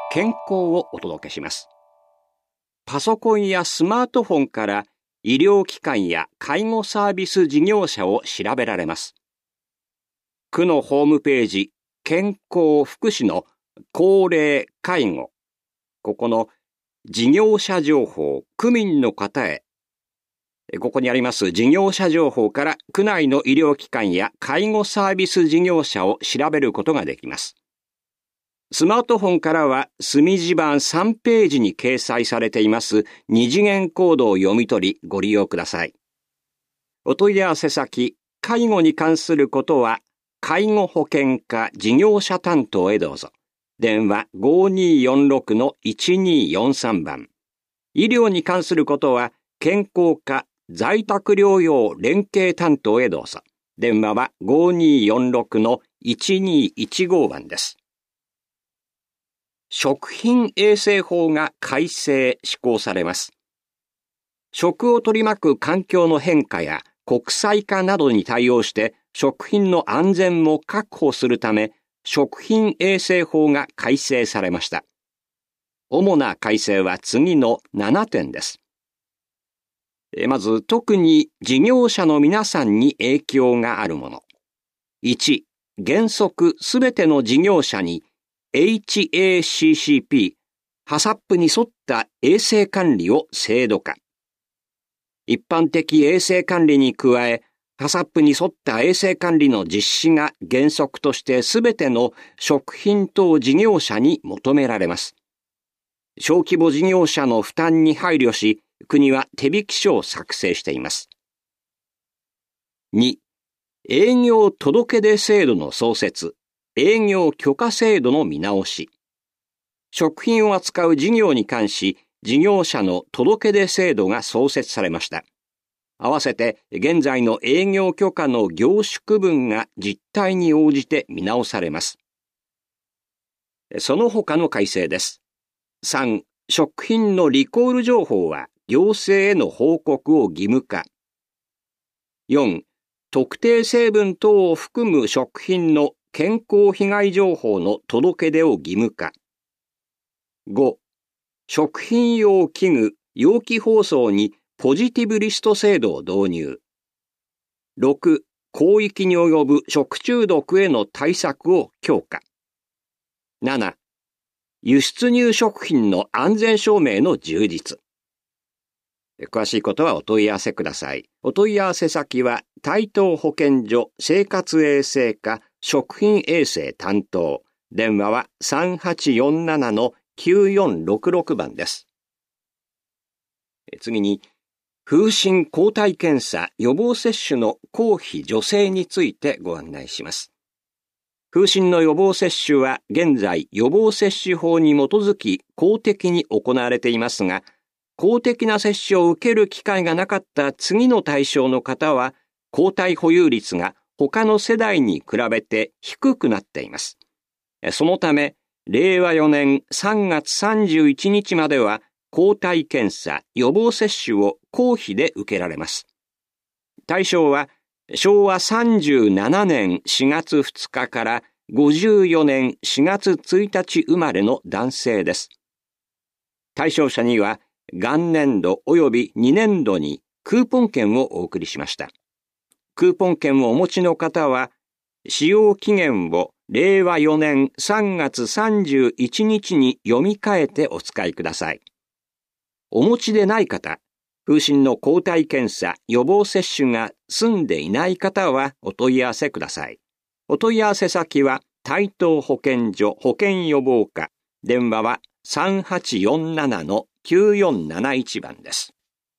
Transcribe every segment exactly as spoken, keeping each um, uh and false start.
健康をお届けします。パソコンやスマートフォンから医療機関や介護サービス事業者を調べられます。区のホームページ、健康福祉の高齢介護、ここの事業者情報、区民の方へ、ここにあります事業者情報から区内の医療機関や介護サービス事業者を調べることができます。スマートフォンからは墨字版さんページに掲載されています二次元コードを読み取りご利用ください。お問い合わせ先、介護に関することは介護保険課事業者担当へどうぞ。電話 ごにーよんろくのいちにーよんさん 番。医療に関することは健康課在宅療養連携担当へどうぞ。電話は ごにーよんろくのいちにーいちご 番です。食品衛生法が改正施行されます。食を取り巻く環境の変化や国際化などに対応して食品の安全も確保するため、食品衛生法が改正されました。主な改正は次のななてんです。まず、特に事業者の皆さんに影響があるもの。いち、原則すべての事業者にエイチエーシーシーピー、ハサップに沿った衛生管理を制度化。一般的衛生管理に加え、ハサップに沿った衛生管理の実施が原則としてすべての食品等事業者に求められます。小規模事業者の負担に配慮し、国は手引書を作成しています。に、営業届出制度の創設。営業許可制度の見直し。食品を扱う事業に関し、事業者の届出制度が創設されました。合わせて、現在の営業許可の業種区分が実態に応じて見直されます。その他の改正です。さん、食品のリコール情報は行政への報告を義務化。よん、特定成分等を含む食品の健康被害情報の届け出を義務化。ご、食品用器具、容器包装にポジティブリスト制度を導入。ろく、広域に及ぶ食中毒への対策を強化。なな、輸出入食品の安全証明の充実。詳しいことはお問い合わせください。お問い合わせ先は台東保健所生活衛生課食品衛生担当。電話は さんはちよんななのきゅうよんろくろく 番です。次に、風疹抗体検査予防接種の公費助成についてご案内します。風疹の予防接種は現在予防接種法に基づき公的に行われていますが、公的な接種を受ける機会がなかった次の対象の方は、抗体保有率が他の世代に比べて低くなっています。そのため、れいわよねんさんがつさんじゅういちにちまでは、抗体検査、予防接種を公費で受けられます。対象は、しょうわさんじゅうななねんしがつふつかからごじゅうよねんしがつついたち生まれの男性です。対象者には、元年度及びにねんどにクーポン券をお送りしました。クーポン券をお持ちの方は、使用期限をれいわよねんさんがつさんじゅういちにちに読み替えてお使いください。お持ちでない方、風疹の抗体検査予防接種が済んでいない方はお問い合わせください。お問い合わせ先は台東保健所保健予防課。電話は さんはちよんななのきゅうよんなないち 番です。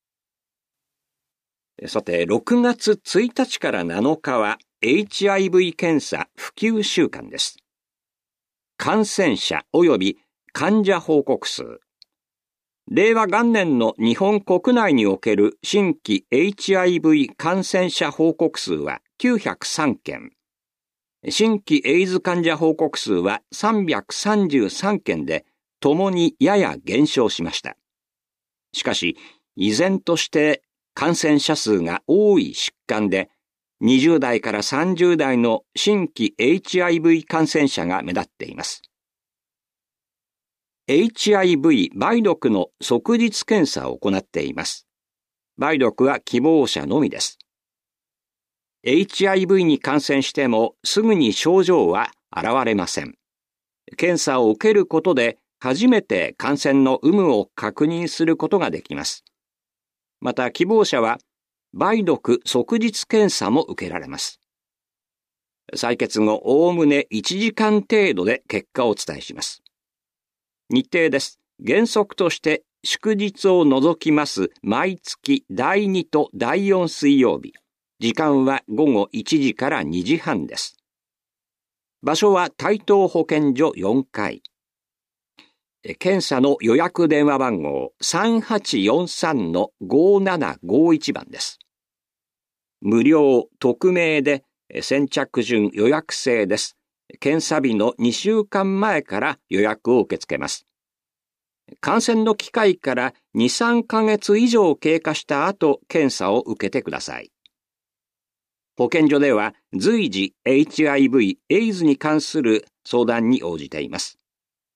さて、ろくがつついたちからなのかは エイチアイブイ 検査普及週間です。感染者及び患者報告数。令和元年の日本国内における新規 エイチアイブイ 感染者報告数はきゅうひゃくさんけん。新規エイズ患者報告数はさんびゃくさんじゅうさんけんで、ともにやや減少しました。しかし、依然として感染者数が多い疾患で、にじゅうだいからさんじゅうだいの新規 エイチアイブイ 感染者が目立っています。 エイチアイブイ 梅毒の即日検査を行っています。梅毒は希望者のみです。エイチアイブイ に感染してもすぐに症状は現れません。検査を受けることで初めて感染の有無を確認することができます。また希望者は梅毒即日検査も受けられます。採血後おおむねいちじかん程度で結果をお伝えします。日程です。原則として祝日を除きます毎月だいにとだいよん水曜日。時間はごごいちじからにじはんです。場所は台東保健所よんかい。検査の予約電話番号 さんはちよんさんのごななごいち 番です。無料、匿名で先着順予約制です。検査日のにしゅうかんまえから予約を受け付けます。感染の機会からに、さんかげつ以上経過した後、検査を受けてください。保健所では随時 エイチアイブイ、エイズに関する相談に応じています。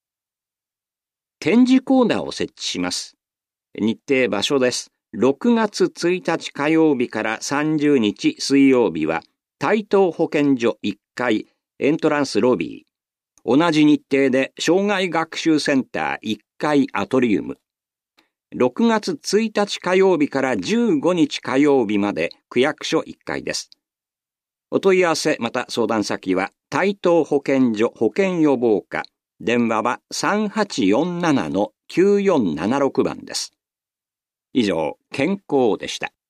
展示コーナーを設置します。日程場所です。ろくがつついたち火曜日からさんじゅうにち水曜日は台東保健所いっかいエントランスロビー。同じ日程で障害学習センターいっかいアトリウム。ろくがつついたち火曜日からじゅうごにち火曜日まで区役所いっかいです。お問い合わせまた相談先は台東保健所保健予防課。電話は さんはちよんななのきゅうよんななろく 番です。以上、健康でした。